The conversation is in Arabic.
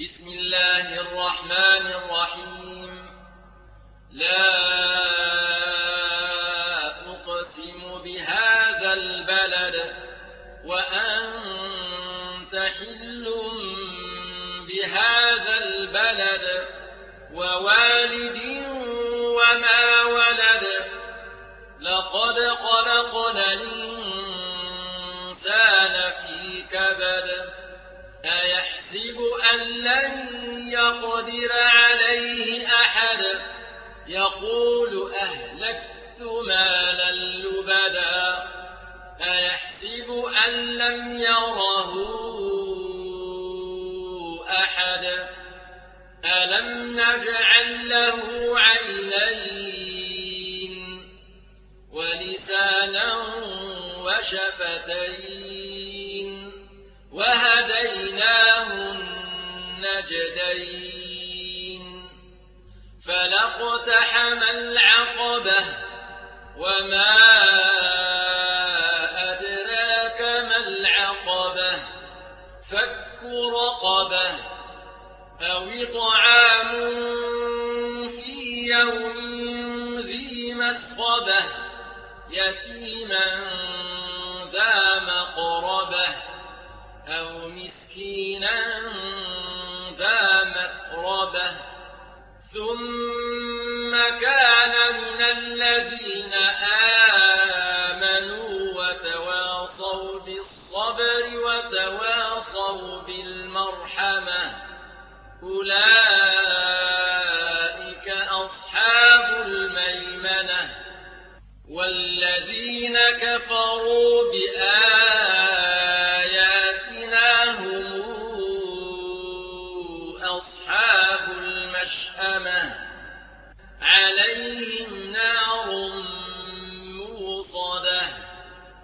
بسم الله الرحمن الرحيم. لا أقسم بهذا البلد وأنت حل بهذا البلد ووالد وما ولد لقد خلقنا الإنسان في كبد أيحسب أن لن يقدر عليه أحد يقول أهلكت مالا لبدا أيحسب أن لم يره أحد ألم نجعل له عينين ولسانا وشفتين وهديناه النجدين فلاقتحم العقبة وما أدراك ما العقبة فك رقبة أو إطعام في يوم ذي مسغبة يتيما ذا مقربة أو مسكينا ذا متربة ثم كان من الذين آمنوا وتواصوا بالصبر وتواصوا بالمرحمة أولئك أصحاب الميمنة والذين كفروا بآياتنا هم أصحاب المشأمة عليهم نار موصدة